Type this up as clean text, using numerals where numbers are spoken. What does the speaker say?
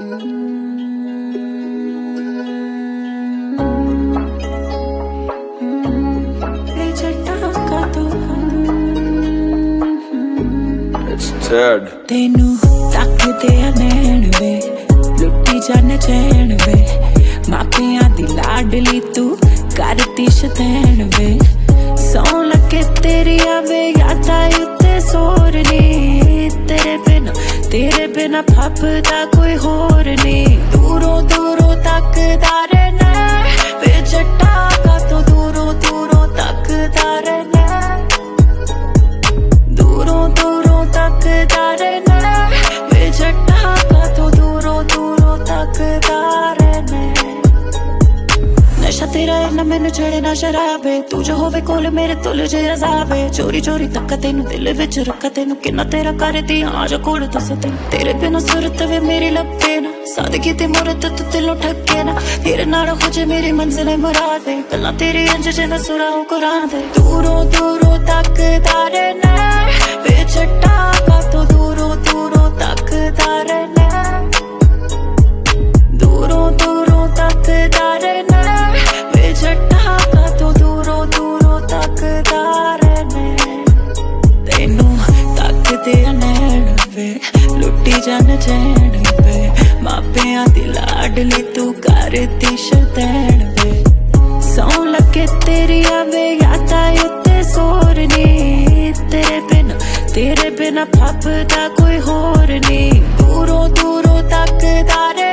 तेनू तकदे नैन वे लुट्टी जाने चैन वे मापियां दी लाडली तू करती शतैन वे सौ लगे तेरी आवे यादा उत्ते सोरनी तेरे बिना फपदा कोई होर नहीं दूरों दूरों तकदा रहना वे जट्टा का तो दूरों दूरों तकदा रहना दूरों दूरों तकदा रहना वे जट्टा का तो दूरों दूरों तकदा रहना नशा तेरा ना मैनू चढ़े ना शराबे तू जो होवे कोल मेरे तुल जे अजाबे चोरी चोरी तक तेनू दिल विच रखा तेनू किन्ना तेरा करदी आजा कोल दस तेरे बिना सूरत वे मेरी लपे ना सादगी ते मुरत तू दिलों ठगे ना तेरे नाल हो जे मेरी मंजिल मुराद दे गल्लां तेरी अंज जिन्ना सुराओ कुरान दे दूरों दूरों तकदा रहना वे जट्टा का तो दूरों दूरों तकदा रहना दूरों दूरों तकदा रहना वे जट्टा का तो दूरों दूरों तकदा रहना तेनू तकदे नैन वे लुट्टी जान चैन वे मापियां दी लाडली तू करती शतैन वे सौ लगे तेरी आवे यादा उत्ते सोरनी तेरे बिना फपदा कोई होर नहीं दूरों दूरों तकदा